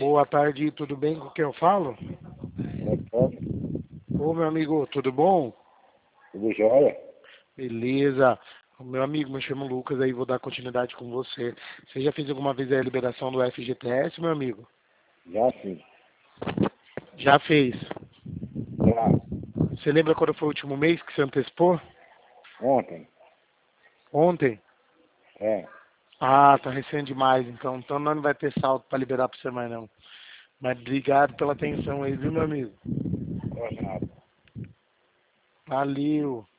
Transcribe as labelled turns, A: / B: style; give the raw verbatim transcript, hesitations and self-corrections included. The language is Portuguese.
A: Boa tarde, tudo bem? Com quem eu falo? Ô, meu amigo, tudo bom?
B: Tudo jóia?
A: Beleza. Meu amigo, me chamo Lucas, aí vou dar continuidade com você. Você já fez alguma vez a liberação do F G T S, meu amigo?
B: Já sim.
A: Já fez.
B: Já.
A: Você lembra quando foi o último mês que você antecipou?
B: Ontem.
A: Ontem?
B: É.
A: Ah, tá recente demais, então. Então não vai ter saldo para liberar para você mais não. Mas obrigado pela atenção aí, viu, meu amigo?
B: Por nada.
A: Valeu.